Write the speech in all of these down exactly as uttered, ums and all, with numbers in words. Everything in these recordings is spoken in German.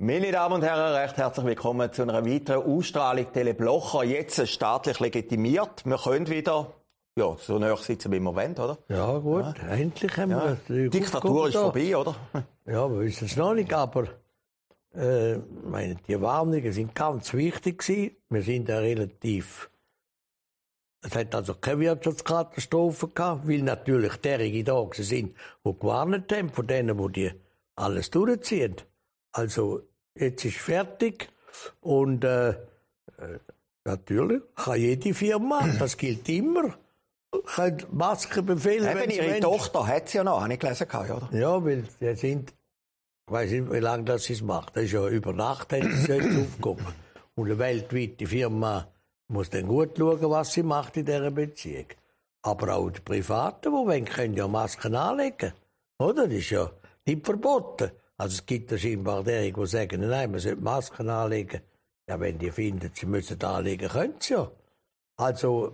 Meine Damen und Herren, recht herzlich willkommen zu einer weiteren Ausstrahlung Teleblocher. Jetzt staatlich legitimiert. Wir können wieder ja, so nahe sitzen, wie wir wollen, oder? Ja, gut. Ja. Endlich haben ja. wir... Die Diktatur ist da. vorbei, oder? Ja, wir wissen es noch nicht, aber äh, meine, die Warnungen sind ganz wichtig gewesen. Wir sind ja relativ... Es hat also keine Wirtschaftskatastrophe gehabt, weil natürlich derige da sind, die gewarnt haben, von denen, die alles durchziehen. Also, jetzt ist fertig und äh, natürlich kann jede Firma, das gilt immer, kann Masken befehlen. Eben, ihre Menschen... Tochter hat sie ja noch, habe ich gelesen, oder? Ja, weil sie sind, ich weiss nicht, wie lange das sie es macht. Das ist ja über Nacht, hat sie jetzt aufgekommen. Und eine weltweite Firma muss dann gut schauen, was sie macht in dieser Beziehung. Aber auch die Privaten, die wollen, können ja Masken anlegen. Oder? Das ist ja nicht verboten. Also es gibt ja scheinbar derige, die sagen, nein, man sollte Masken anlegen. Ja, wenn die finden, sie müssen anlegen, können sie ja. Also,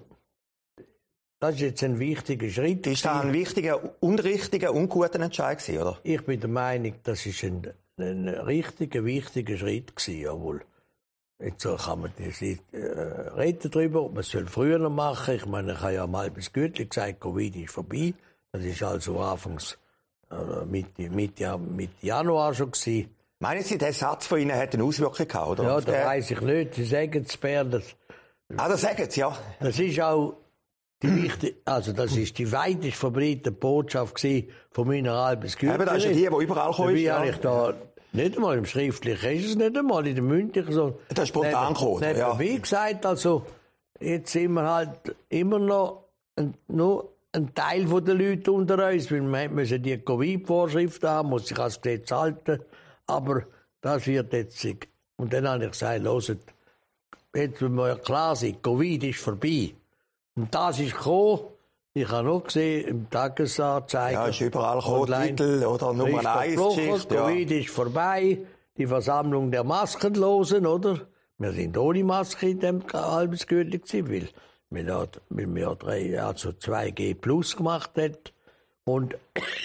das ist jetzt ein wichtiger Schritt. Ist das ein wichtiger, unrichtiger, unguter Entscheid gewesen, oder? Ich bin der Meinung, das ist ein, ein richtiger, wichtiger Schritt gewesen, jawohl. Jetzt kann man das, äh, reden darüber, ob man es früher noch machen. Ich meine, ich habe ja mal bis Gütli gesagt, Covid ist vorbei. Das ist also anfangs äh, Mitte, Mitte, Mitte Januar schon gewesen. Meinen Sie, der Satz von Ihnen hat eine Auswirkung gehabt, oder? Ja, das äh, weiss ich nicht. Sie sagen es, Bär. Das, ah, das sagen Sie, ja. Das ist auch die wichtig, also das ist die weitest verbreitete Botschaft gewesen von meiner Albers Gütli. Eben, das ist ja die, die überall kommt. Ja. Ich da nicht einmal im Schriftlichen, ist es nicht einmal in der Mündlichen. So. Das ist spontan gekommen, ja. Wie gesagt, also, jetzt sind wir halt immer noch ein, nur ein Teil der Leute unter uns, weil wir müssen die Covid-Vorschriften haben, muss sich als Gesetz halten. Aber das wird jetzt... Und dann habe ich gesagt, hört, jetzt müssen wir klar sein, Covid ist vorbei. Und das ist gekommen. Ich habe noch gesehen, im Tagesanzeiger. Ja, ist überall gekommen, Titel oder Nummer eins Geschichte. Ja. Covid ist vorbei, die Versammlung der Maskenlosen, oder? Wir sind ohne Maske in dem Albensgürtel gewesen, weil wir, weil wir drei, also zwei G plus gemacht haben. Und,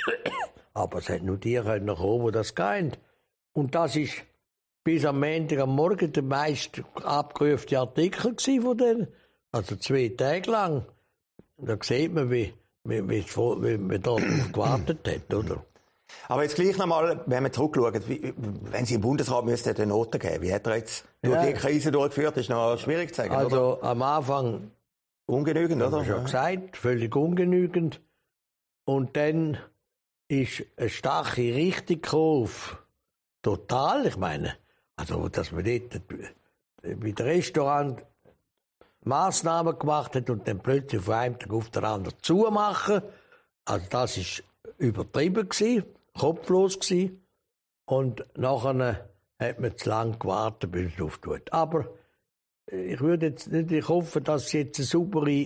aber es hat nur die können kommen, die das kennt. Und das ist bis am Montag am Morgen der meist abgerufene Artikel gewesen von denen. Also zwei Tage lang. Da sieht man, wie, wie, wie, wie man darauf gewartet hat, oder? Aber jetzt gleich nochmal, wenn man zurückschaut, wie, wenn Sie im Bundesrat müssten eine Note geben, wie hat er jetzt durch ja. die Krise durchgeführt? Das ist noch schwierig zu sagen, also, oder? Am Anfang... Ungenügend, oder? Habe ich schon gesagt, völlig ungenügend. Und dann ist eine starke Richtung gekommen auf total, ich meine, also, dass man dort mit dem Restaurant Massnahmen gemacht hat und dann plötzlich von einem Tag auf den anderen zumachen. Also das war übertrieben gewesen, kopflos gewesen. Und nachher hat man zu lange gewartet, bis es auftut. Aber ich würde jetzt nicht, ich hoffe, dass sie jetzt eine saubere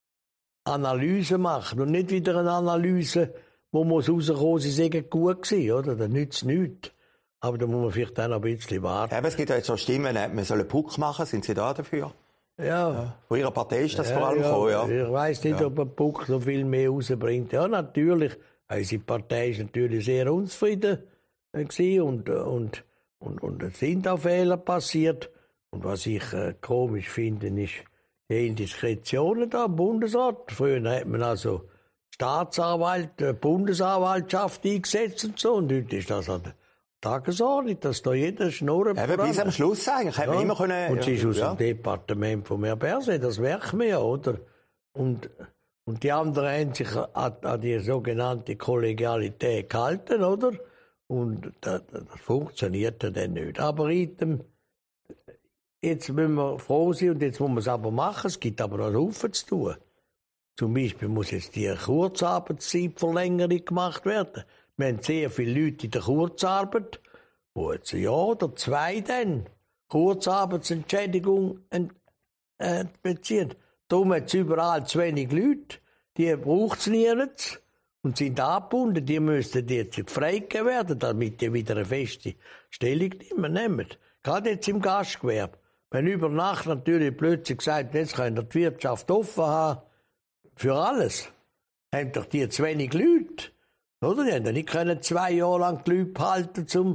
Analyse machen und nicht wieder eine Analyse, wo man rauskommen, sie sagen gut gewesen, oder? Das nützt nichts. Aber da muss man vielleicht auch noch ein bisschen warten. Ja, aber es gibt ja jetzt so Stimmen, man soll einen Puck machen. Sind Sie da dafür? Ja. ja. Von Ihrer Partei ist das ja, vor allem ja. gekommen, ja. Ich weiss nicht, ja. ob ein Puck so viel mehr rausbringt. Ja, natürlich. Unsere Partei ist natürlich sehr unzufrieden gewesen und, und, und, und es sind auch Fehler passiert. Und was ich äh, komisch finde, ist die Indiskretionen da im Bundesrat. Früher hat man also Staatsanwalt, äh, Bundesanwaltschaft eingesetzt und so. Und heute ist das an der Tagesordnung, dass da jeder Schnurren voran. Eben bis am Schluss eigentlich. Ja. Immer können, und sie ist aus ja. dem Departement von Herrn Berset, das merkt man ja, oder? Und, und die anderen haben sich an, an die sogenannte Kollegialität gehalten, oder? Und das, das funktioniert dann nicht. Aber item, jetzt müssen wir froh sein und jetzt muss man es aber machen. Es gibt aber noch einen Haufen zu tun. Zum Beispiel muss jetzt die Kurzarbeitszeitverlängerung gemacht werden. Wir haben sehr viele Leute in der Kurzarbeit, die jetzt ein Jahr oder zwei dann Kurzarbeitsentschädigung äh, beziehen. Darum hat es überall zu wenig Leute, die braucht es nirgends und sind angebunden. Die müssten jetzt freigegeben werden, damit die wieder eine feste Stellung nehmen. Gerade jetzt im Gastgewerbe. Wenn über Nacht natürlich plötzlich gesagt, jetzt können wir die Wirtschaft offen haben, für alles, haben doch die zu wenig Leute. Oder? Die haben nicht können zwei Jahre lang die Leute behalten, um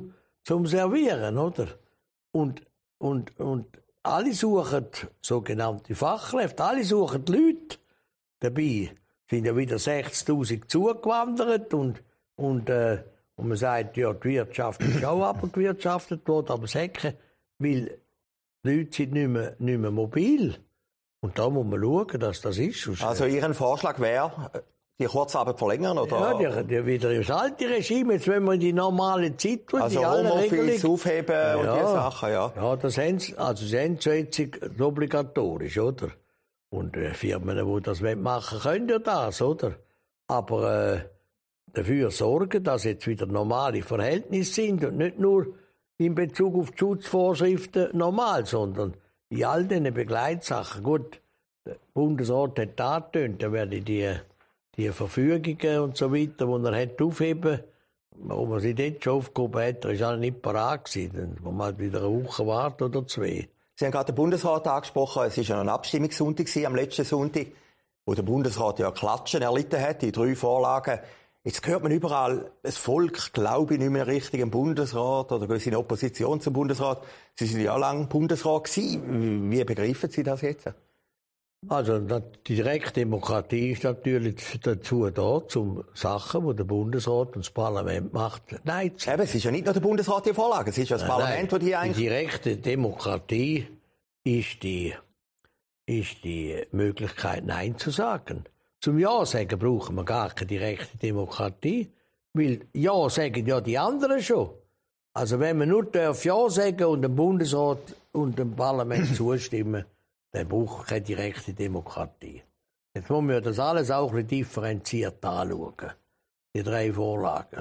zum Servieren, oder? Und, und, und alle suchen sogenannte Fachkräfte, alle suchen Leute. Dabei sind ja wieder sechzigtausend zugewandert und, und, äh, und man sagt, ja, die Wirtschaft ist auch abgewirtschaftet worden, aber Säcke, weil die Leute sind nicht mehr, nicht mehr mobil. Und da muss man schauen, dass das ist. Also Ihr Vorschlag wäre, die Kurzarbeit verlängern, oder? Ja, die, die wieder das alte Regime, jetzt wenn wir in die normale Zeit tun, also die alle Homeoffice aufheben ja, und diese Sachen, ja. Ja, das haben sie, also sie haben es obligatorisch, oder? Und äh, Firmen, die das machen können ja das, oder? Aber äh, dafür sorgen, dass jetzt wieder normale Verhältnisse sind und nicht nur in Bezug auf die Schutzvorschriften normal, sondern in all diesen Begleitsachen. Gut, der Bundesrat hat da angetönt, da werde die Die Verfügungen und so weiter, die er hat aufheben, wo man sie dort schon aufgehoben hat, ist auch nicht parat gewesen. Wo man halt wieder eine Woche wartet oder zwei. Sie haben gerade den Bundesrat angesprochen. Es war ja noch ein Abstimmungssonntag am letzten Sonntag, wo der Bundesrat ja Klatschen erlitten hat, die drei Vorlagen. Jetzt hört man überall, das Volk glaube ich nicht mehr richtig im Bundesrat oder gehen Sie in Opposition zum Bundesrat. Sie sind ja lange Bundesrat gewesen. Wie begreifen Sie das jetzt? Also die Direktdemokratie ist natürlich dazu da, um Sachen, die der Bundesrat und das Parlament macht, nein zu sagen. Eben, es ist ja nicht nur der Bundesrat die Vorlage, es ist ja das nein, Parlament, das die eigentlich... Die direkte Demokratie ist die, ist die Möglichkeit, Nein zu sagen. Zum Ja sagen brauchen wir gar keine direkte Demokratie, weil Ja sagen ja die anderen schon. Also wenn man nur darf Ja sagen und dem Bundesrat und dem Parlament zustimmen, dann braucht man keine direkte Demokratie. Jetzt muss man das alles auch ein bisschen differenziert anschauen, die drei Vorlagen.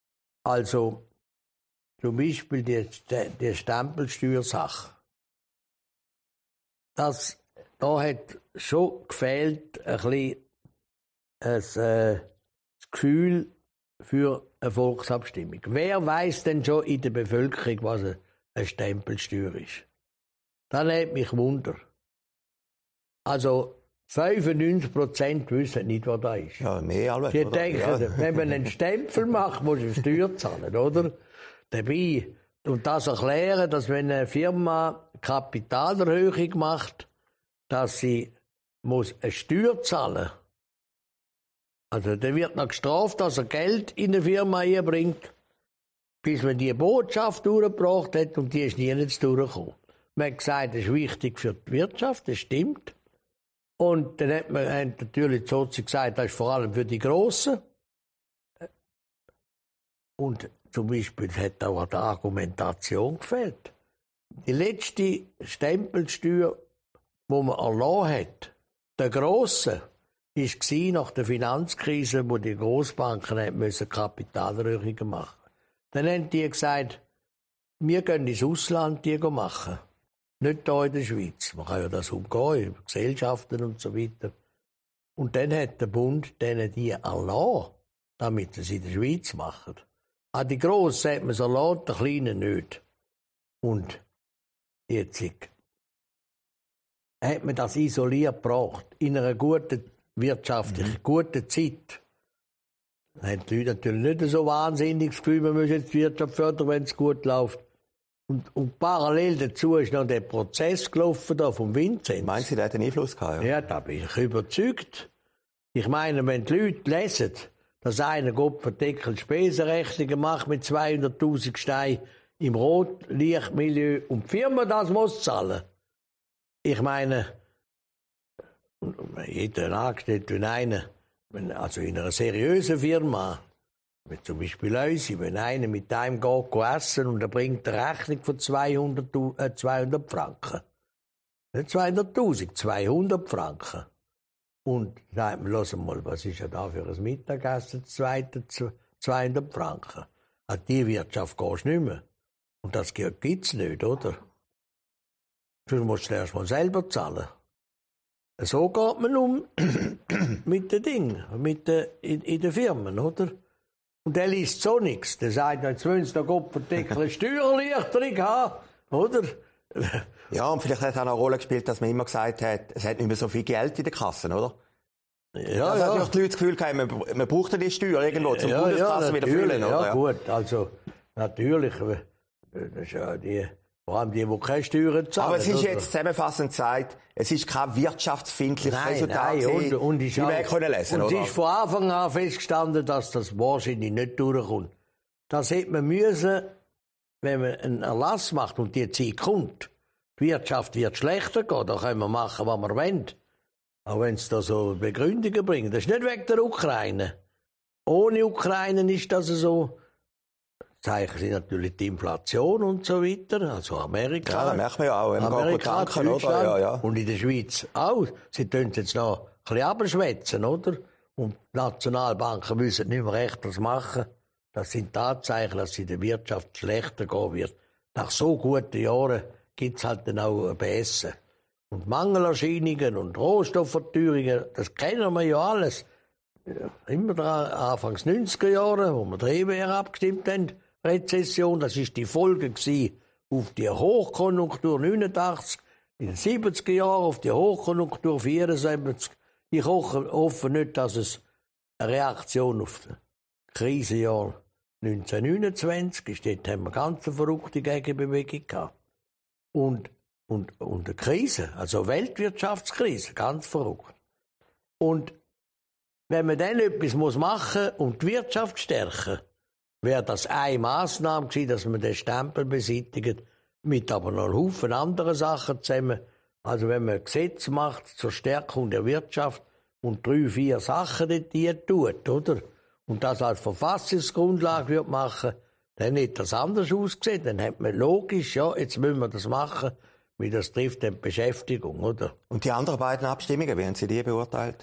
Also zum Beispiel die, die Stempelsteuersache. Das, da hat schon gefehlt ein bisschen ein, äh, das Gefühl für eine Volksabstimmung. Wer weiß denn schon in der Bevölkerung, was eine Stempelsteuer ist? Das nimmt mich Wunder. Also fünfundneunzig Prozent wissen nicht, was das ist. Ja, mehr alle. Die denken, ja. Wenn man einen Stempel macht, muss man eine Steuer zahlen, oder? Dabei, und das erklären, dass wenn eine Firma Kapitalerhöhung macht, dass sie muss eine Steuer zahlen muss. Also der wird noch gestraft, dass er Geld in eine Firma einbringt, bis man die Botschaft durchgebracht hat und die ist nie nicht durchgekommen. Man hat gesagt, das ist wichtig für die Wirtschaft, das stimmt. Und dann hat man hat natürlich sozusagen gesagt, das ist vor allem für die Grossen. Und zum Beispiel hat auch die Argumentation gefehlt. Die letzte Stempelsteuer, die man erlassen hat, der Grossen, war nach der Finanzkrise, wo die Grossbanken müssen Kapitalerhöhungen machen. Dann haben die gesagt, wir gehen ins Ausland die machen. Nicht hier in der Schweiz. Man kann ja das umgehen, über Gesellschaften und so weiter. Und dann hat der Bund denen die erlassen, damit sie es in der Schweiz machen. An die Grossen hat man es erlaubt, den Kleinen nicht. Und jetzt hat man das isoliert gebracht, in einer guten, wirtschaftlich mhm. guten Zeit. Dann haben die Leute natürlich nicht so wahnsinnig das Gefühl, wir müssen jetzt die Wirtschaft fördern, wenn es gut läuft. Und, und parallel dazu ist noch der Prozess gelaufen da vom Vinzenz. Meinen Sie, der hat einen Einfluss gehabt? Ja, ja da bin ich überzeugt. Ich meine, wenn die Leute lesen, dass einer Gott Spesenrechnungen macht mit zweihunderttausend Steinen im Rotlichtmilieu und die Firma das muss zahlen. Ich meine, jeder Angestellte, wenn einer, also in einer seriösen Firma, wie zum Beispiel uns, wenn einer mit einem geht essen und er bringt eine Rechnung von zweihundert, äh, zweihundert Franken. Nicht zweihunderttausend, zweihundert Franken. Und dann sagt man, lass mal, was ist ja da für ein Mittagessen, zweihundert Franken. An die Wirtschaft gehst du nicht mehr. Und das gibt es nicht, oder? Sonst musst du erst mal selber zahlen. So geht man um mit den Dingen, mit den, in, in den Firmen, oder? Und der liest so nichts. Der sagt, jetzt wollen sie da Gott eine Steuererleichterung haben, oder? Ja, und vielleicht hat es auch eine Rolle gespielt, dass man immer gesagt hat, es hat nicht mehr so viel Geld in den Kassen, oder? Ja, das ja. hat ja die Leute das Gefühl gehabt, man, man braucht die Steuer irgendwo zum ja, Bundeskasse ja, wieder füllen, oder? Ja, gut, also natürlich, das ist ja die, vor allem die, die keine Steuern zahlen. Aber es ist oder? jetzt zusammenfassend gesagt, es ist kein wirtschaftsfindliches Nein, Resultat. nein, und, und ist wie auch, wir können lesen, und oder? es ist von Anfang an festgestanden, dass das wahrscheinlich nicht durchkommt. Das hätte man müssen, wenn man einen Erlass macht und die Zeit kommt. Die Wirtschaft wird schlechter gehen, da können wir machen, was wir wollen. Auch wenn es da so Begründungen bringt. Das ist nicht wegen der Ukraine. Ohne Ukraine ist das so. Zeichen sind natürlich die Inflation und so weiter. Also Amerika. Ja, das merkt man ja auch. Wenn Amerika, man tanken, oder? Ja, ja. Und in der Schweiz auch. Sie tun es jetzt noch ein bisschen abschwätzen, oder? Und die Nationalbanken müssen nicht mehr recht was machen. Das sind Tatsachen, dass es in der Wirtschaft schlechter gehen wird. Nach so guten Jahren gibt es halt dann auch ein Beessen. Und Mangelerscheinungen und Rohstoffverteuerungen, das kennen wir ja alles. Immer dran, Anfangs neunziger Jahre, wo wir die E W R abgestimmt haben, Rezession, das war die Folge auf die Hochkonjunktur neunundachtzig, in den siebziger Jahren auf die Hochkonjunktur vierundsiebzig. Ich hoffe nicht, dass es eine Reaktion auf das Krisenjahr neunzehnhundertneunundzwanzig ist. Dort haben wir ganz eine verrückte Gegenbewegung gehabt. Und, und, und eine Krise, also Weltwirtschaftskrise, ganz verrückt. Und wenn man dann etwas machen muss, um die Wirtschaft zu stärken, wäre das eine Massnahme gewesen, dass man den Stempel beseitigt, mit aber noch einem Haufen anderen Sachen zusammen. Also wenn man ein Gesetz macht zur Stärkung der Wirtschaft und drei, vier Sachen dort tut, oder? Und das als Verfassungsgrundlage wird machen, dann hätte das anders ausgesehen. Dann hat man logisch, ja, jetzt müssen wir das machen, weil das trifft dann die Beschäftigung, oder? Und die anderen beiden Abstimmungen, wie haben Sie die beurteilt?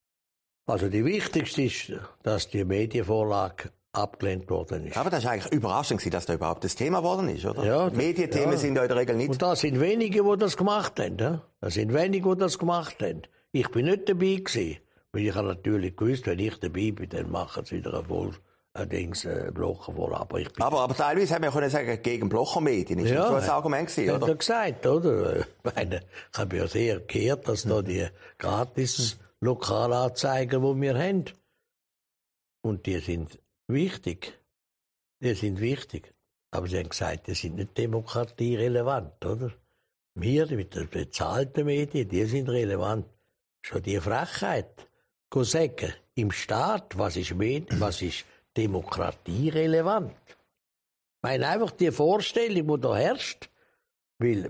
Also die wichtigste ist, dass die Medienvorlage abgelehnt worden ist. Aber das war eigentlich überraschend, dass da überhaupt das Thema geworden ist, oder? Ja, Medienthemen ja. sind ja in der Regel nicht. Und da sind wenige, die das gemacht haben. Ja? Das sind wenige, die das gemacht haben. Ich bin nicht dabei gewesen, weil ich habe natürlich gewusst, wenn ich dabei bin, dann machen sie wieder ein wohl allerdings äh, Blocher wohl. Aber, ich bin aber, aber teilweise haben wir können sagen, gegen Blocher-Medien. Ist ja, das so ein Argument gewesen, oder? Ja, gesagt, oder? Ich meine, ich habe ja sehr gehört, dass da die gratis Lokalanzeiger, die wir haben. Und die sind wichtig. Die sind wichtig. Aber sie haben gesagt, die sind nicht demokratierelevant, oder? Wir mit den bezahlten Medien, die sind relevant. Schon die Frechheit. Go sagen, im Staat, was ist, Medien, was ist demokratierelevant? Ich meine einfach die Vorstellung, die da herrscht. Weil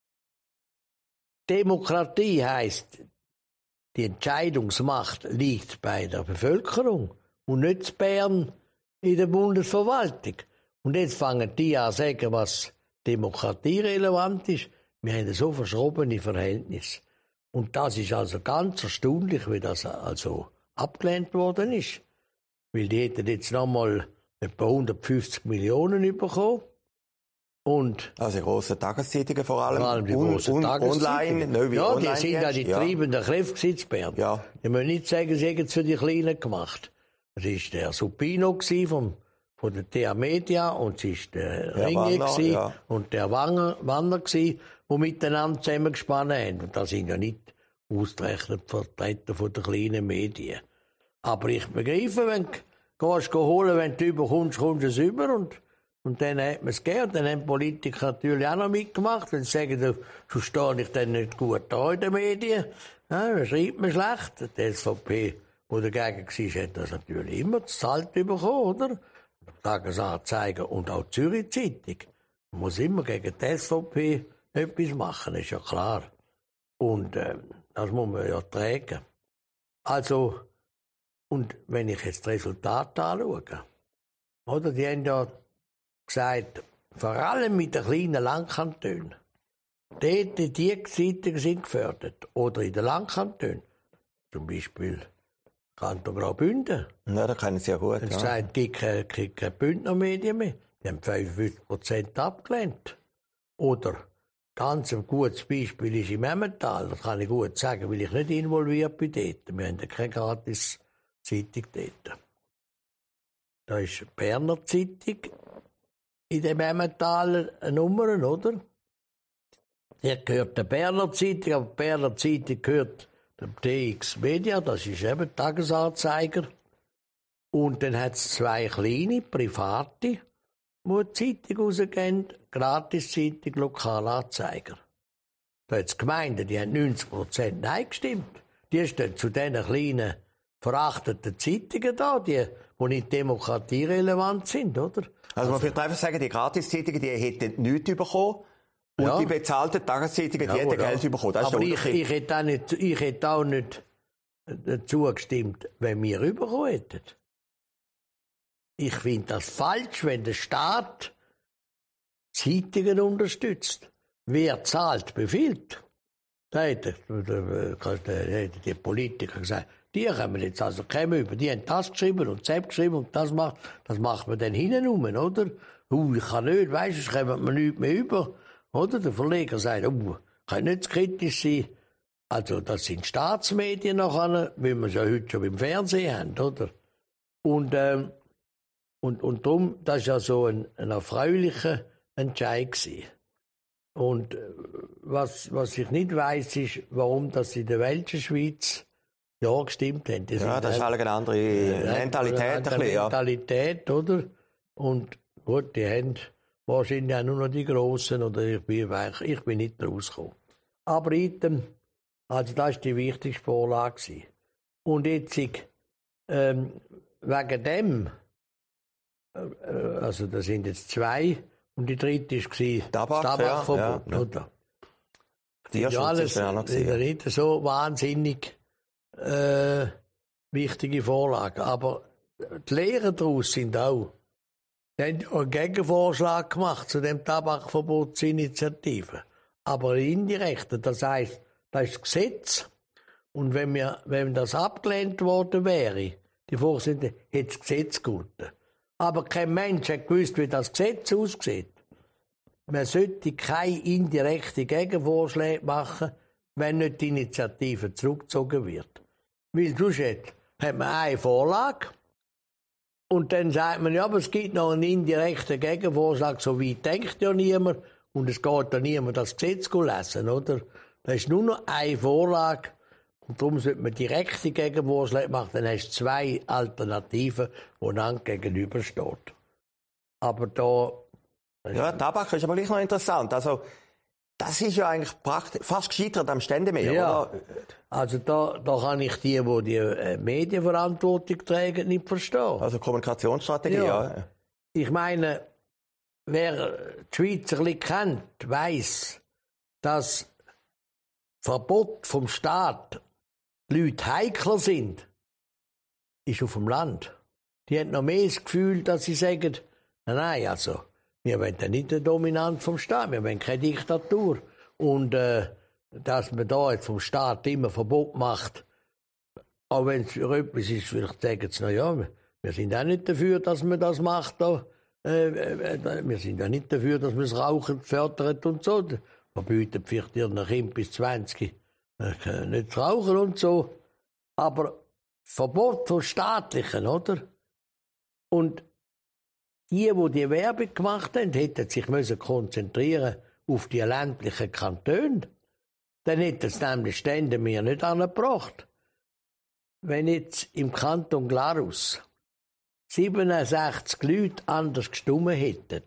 Demokratie heisst, die Entscheidungsmacht liegt bei der Bevölkerung und nicht in Bern in der Bundesverwaltung. Und jetzt fangen die an zu sagen, was demokratierelevant ist. Wir haben so verschrobene Verhältnisse. Und das ist also ganz erstaunlich, wie das also abgelehnt worden ist. Weil die hätten jetzt nochmal etwa hundertfünfzig Millionen bekommen. Und also die grossen Tageszeitungen vor allem. Vor allem die un, grossen un, Tageszeitungen. Online, neue ja, Online die sind ja die ja. treibenden Kräfte in Bern. Ja. Ich muss nicht sagen, sie haben es für die Kleinen gemacht. Es war der Supino vom, von der T A Media und es war der ja, Ringe Wanner, ja. und der Wanner, Wanner die miteinander zusammengespannt haben. Und das sind ja nicht ausgerechnet Vertreter von der kleinen Medien. Aber ich begreife, wenn du gehst holen, wenn du überkommst, kommst du es über. Und, und dann hat man es gegeben. Und dann haben die Politiker natürlich auch noch mitgemacht. Wenn sie sagen, so stehe ich dann nicht gut da in den Medien. Ja, dann schreibt man schlecht. Die S V P, die dagegen war, hat das natürlich immer das Zahlt bekommen, oder? Tagesanzeiger und auch die Zürich Zeitung. Man muss immer gegen die S V P etwas machen, ist ja klar. Und äh, das muss man ja tragen. Also, und wenn ich jetzt das Resultat anschaue, oder, die haben ja gesagt, vor allem mit den kleinen Landkantonen, dort die Zeitungen sind gefördert. Oder in den Landkantonen, zum Beispiel Kanton Graubünden. Ja, da kennen sie ja gut. Die haben ja. gesagt, es gibt keine, keine Bündner Medien mehr. Die haben fünfundfünfzig Prozent abgelehnt. Oder ganz ein gutes Beispiel ist im Emmental. Das kann ich gut sagen, weil ich nicht involviert bin dort. Wir haben ja keine gratis Zeitung dort. Da ist die Berner Zeitung in dem Emmentaler Nummer, oder? Der gehört der Berner Zeitung, aber die Berner Zeitung gehört dem T X Media, das ist eben Tagesanzeiger. Und dann hat es zwei kleine, private, wo die Zeitung rausgehen, Gratiszeitung, Lokalanzeiger. Da hat die Gemeinde, die haben neunzig Prozent Nein gestimmt. Die stehen zu diesen kleinen, verachteten Zeitungen da, die, die nicht demokratierelevant sind, oder? Also, man würde einfach sagen, die Gratiszeitungen, die hätten nichts bekommen. Und ja. die bezahlten Tageszeitungen, die ja, hätten Geld bekommen. Das aber ich, ich, hätte auch nicht, ich hätte auch nicht dazu gestimmt, wenn wir bekommen hätten. Ich finde das falsch, wenn der Staat Zeitungen unterstützt. Wer zahlt, befiehlt. Da hätten die Politiker gesagt, die kommen jetzt also kommen über, die haben das geschrieben und das geschrieben und das macht, das macht man dann hinten rum, oder? Uh, ich kann nicht, weisst du, es kommt mir nichts mehr über. Oder? Der Verleger sagt, uh, kann nicht kritisch sein. Also, das sind Staatsmedien nachher, wie wir es ja heute schon im Fernsehen haben, oder? Und, ähm, und, und darum, das war ja so ein, ein erfreulicher Entscheid gewesen. Und was, was ich nicht weiss, ist, warum das in der welchen Schweiz ja gestimmt haben. Das ja, das ist halt eine andere äh, Mentalität. Eine andere ein Mentalität, ja. Oder? Und gut, die haben wahrscheinlich auch nur noch die Grossen, oder ich bin, ich bin nicht rausgekommen. Aber item, also das war die wichtigste Vorlage. Und jetzt, ähm, wegen dem, äh, also da sind jetzt zwei, und die dritte war Tabak, das Tabakverbot. Ja, ja. Oder? Die ja, ja alles nicht so wahnsinnig äh, wichtige Vorlagen. Aber die Lehren daraus sind auch, die haben einen Gegenvorschlag gemacht zu dem Tabakverbotsinitiative. Aber indirekt, das heisst, das ist das Gesetz. Und wenn, wir, wenn das abgelehnt worden wäre, die Vorsitzende, hätte das Gesetz gelten. Aber kein Mensch hat gewusst, wie das Gesetz aussieht. Man sollte keine indirekten Gegenvorschläge machen, wenn nicht die Initiative zurückgezogen wird. Weil sonst hat man eine Vorlage und dann sagt man, ja, aber es gibt noch einen indirekten Gegenvorschlag, so weit denkt ja niemand und es geht ja niemand das Gesetz lesen, oder? Das ist nur noch eine Vorlage. Und darum sollte man direkte Gegenvorschläge machen, dann hast du zwei Alternativen, die einander gegenüberstehen. Aber da... Ja, Tabak ist aber gleich noch interessant. Also, das ist ja eigentlich fast gescheitert am Ständemeer, ja. oder? Also da, da kann ich die, die die äh, Medienverantwortung tragen, nicht verstehen. Also Kommunikationsstrategie, ja. ja. Ich meine, wer die Schweizer ein bisschen kennt, weiss, dass Verbot vom Staat Leute heikler sind, ist auf dem Land. Die haben noch mehr das Gefühl, dass sie sagen, nein, also, wir wollen ja nicht die Dominanz vom Staat, wir wollen keine Diktatur. Und äh, dass man da jetzt vom Staat immer Verbot macht, auch wenn es für etwas ist, vielleicht sagen sie, na ja, wir sind auch nicht dafür, dass man das macht. Da. Äh, äh, wir sind ja nicht dafür, dass man das Rauchen fördert und so. Verbietet vielleicht ihren Kind bis zwanzig äh, nicht zu rauchen und so. Aber Verbot von Staatlichen, oder? Und die, die die Werbung gemacht haben, hätten sich müssen konzentrieren auf die ländlichen Kantone. Dann hätten es nämlich Stände mir nicht angebracht. Wenn jetzt im Kanton Glarus siebenundsechzig Leute anders gestimmt hätten,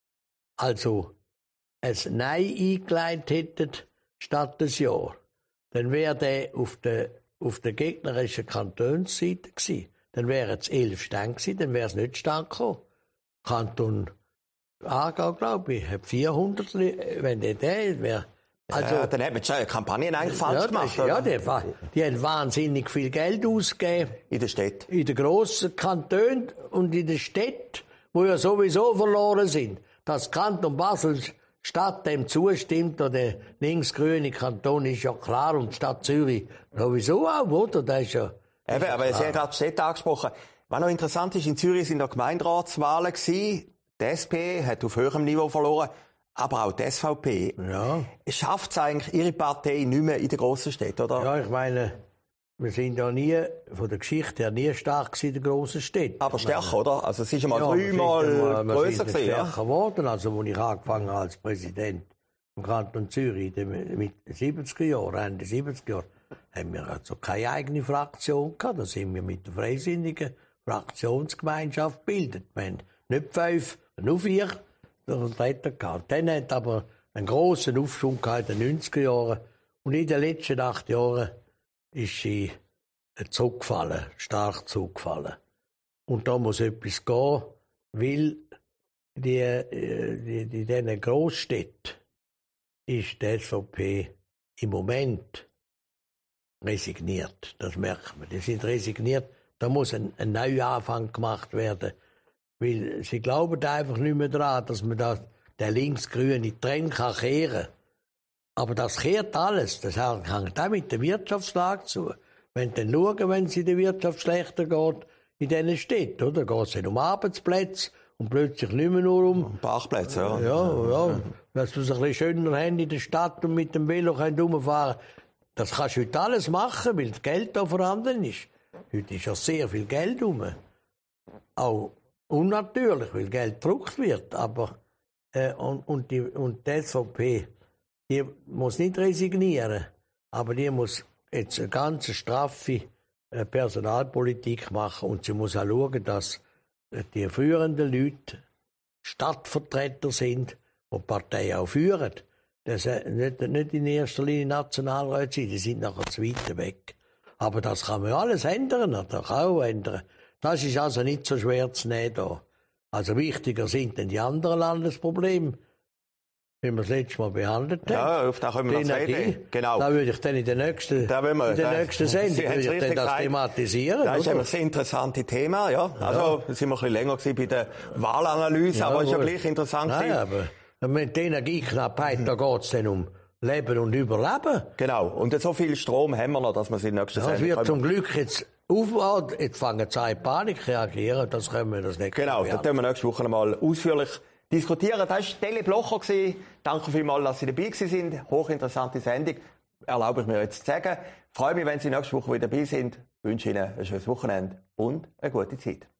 also ein Nein eingeleitet hätten statt des Ja, dann wäre der auf der, auf der gegnerischen Kantonsseite gewesen. Dann wären es elf Stände gewesen, dann wäre es nicht stand gekommen. Kanton Aargau, glaube ich, hat vierhundert, wenn der der wäre. Also, ja, dann hat man schon Kampagnen eigentlich falsch ja, gemacht. Das, ja, die, die haben wahnsinnig viel Geld ausgegeben. In der Stadt. In den grossen Kantonen und in den Städten, die ja sowieso verloren sind. Dass Kanton Basel Stadt dem zustimmt, oder der linksgrüne Kanton, ist ja klar, und die Stadt Zürich sowieso auch, oder? Das ist ja, das Eben, ist aber Sie haben gerade die Städte angesprochen. Was noch interessant ist, in Zürich sind noch Gemeinderatswahlen gewesen. Die S P hat auf höherem Niveau verloren, aber auch die S V P. Ja. Schafft es eigentlich Ihre Partei nicht mehr in den grossen Städten, oder? Ja, ich meine, wir sind ja nie, von der Geschichte her, nie stark in den grossen Städten. Aber stärker, oder? Also es ist einmal ja, dreimal grösser gewesen, ja? stärker geworden, also als ich angefangen habe als Präsident im Kanton Zürich mit den siebziger Jahren, Ende siebziger Jahre, haben wir also keine eigene Fraktion gehabt. Da sind wir mit der Freisinnigen Fraktionsgemeinschaft gebildet. Wir haben nicht fünf, nur vier Vertreter gehabt. Dann hat aber einen grossen Aufschwung gehabt in den neunziger Jahren. Und in den letzten acht Jahren ist sie zurückgefallen, stark zurückgefallen. Und da muss etwas gehen, weil die, die, die, diesen Grossstädten ist die S V P im Moment resigniert. Das merkt man. Die sind resigniert. Da muss ein, ein Neuanfang gemacht werden. Weil sie glauben einfach nicht mehr daran, dass man da den links-grünen Trend kann kehren kann. Aber das kehrt alles. Das hängt auch mit der Wirtschaftslage zu. Wenn dann schauen, wenn es in der Wirtschaft schlechter geht, in diesen Städten, oder? Geht es um Arbeitsplätze und plötzlich nicht mehr nur um... Parkplätze, ja. Ja, ja. Dass du es ein bisschen schöner haben in der Stadt und mit dem Velo rumfahren können. Das kannst du heute alles machen, weil das Geld da vorhanden ist. Heute ist ja sehr viel Geld rum. Auch unnatürlich, weil Geld gedruckt wird. Aber, äh, und, und, die, und die S V P, die muss nicht resignieren, aber die muss jetzt eine ganz straffe äh, Personalpolitik machen und sie muss auch schauen, dass äh, die führenden Leute Stadtvertreter sind, die die Partei auch führen. Das äh, nicht, nicht in erster Linie Nationalräte sind, die sind nachher zu weit weg. Aber das kann man alles ändern, das kann auch ändern. Das ist also nicht so schwer zu nehmen da. Also wichtiger sind denn die anderen Landesprobleme, wie wir das letzte Mal behandelt haben. Ja, auf das können wir noch reden. Genau. Da würde ich dann in der nächsten, da wir, in der da, nächsten Sendung würde ich dann das gesagt, thematisieren. Das ist oder? ein sehr interessantes Thema, ja. Also, ja. Sind wir ein bisschen länger gewesen bei der Wahlanalyse, ja, aber es ist ja gleich interessant. Nein, aber mit der Energieknappheit, da geht es dann um Leben und Überleben. Genau. Und so viel Strom haben wir noch, dass wir es in der nächsten Sendung... Das wird zum Glück jetzt aufbauen. Jetzt fangen sie an, Panik zu reagieren. Das können wir das nicht. Genau, das werden wir nächste Woche mal ausführlich diskutieren. Das war Tele Blocher. Danke vielmals, dass Sie dabei waren. Hochinteressante Sendung. Erlaube ich mir jetzt zu sagen. Ich freue mich, wenn Sie nächste Woche wieder dabei sind. Ich wünsche Ihnen ein schönes Wochenende und eine gute Zeit.